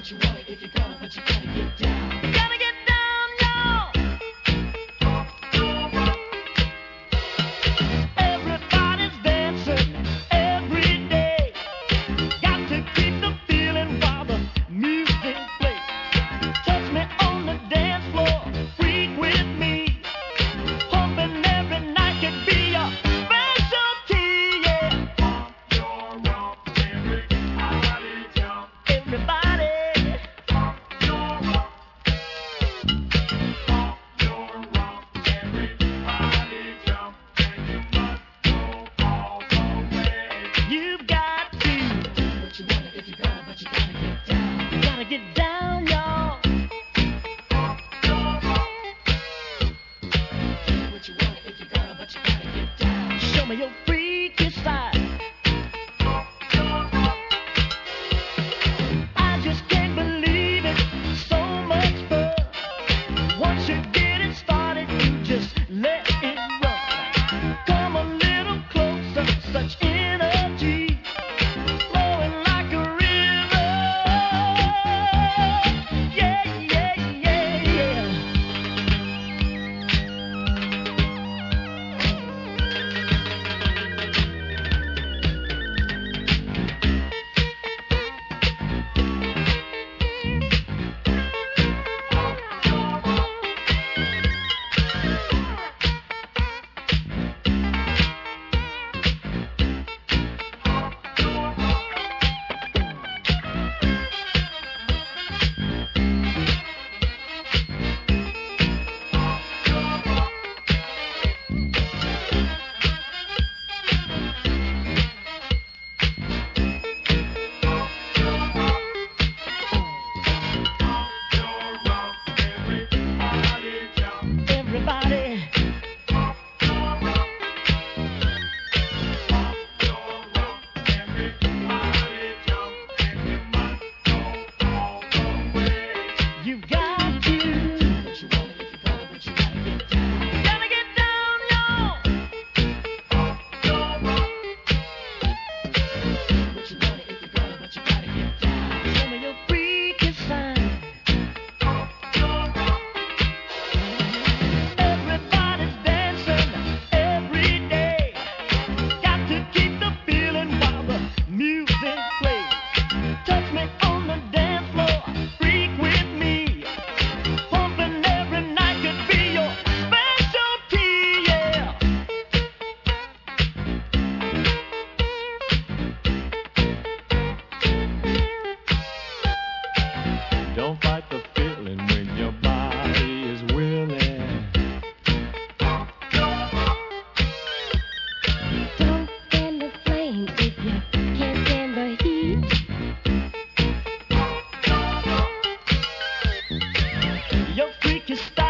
Gotta get down, y'all. Everybody's dancing every day. Got to keep the feeling while the music plays. Touch me on the dance floor, freak with me. Hoping every night could be a specialty, yeah. Everybody. You've got to do what you want if you're gonna, but you gotta get down. You gotta get down, y'all. Do what you want if you're gonna, but you gotta get down. Show me your freaky side. I just can't believe it. So much fun. Once you get it started, you just let it run. Come a little closer, such energy. Flowing like a river. Yeah, yeah, yeah, yeah. Everybody. You've got to do what you want if you're gonna, but you gotta get down. You gotta get down, y'all. Do what you want if you're gonna, but you gotta get down. Show me your freaky side. Everybody's dancing every day. Got to keep the feeling while the music plays. Touch me on the dance floor, freak with me. Pumping every night could be your specialty, yeah. Don't fight the feeling when your body is willing. Don't fan the flame if you can't stand the heat. Your freaky style.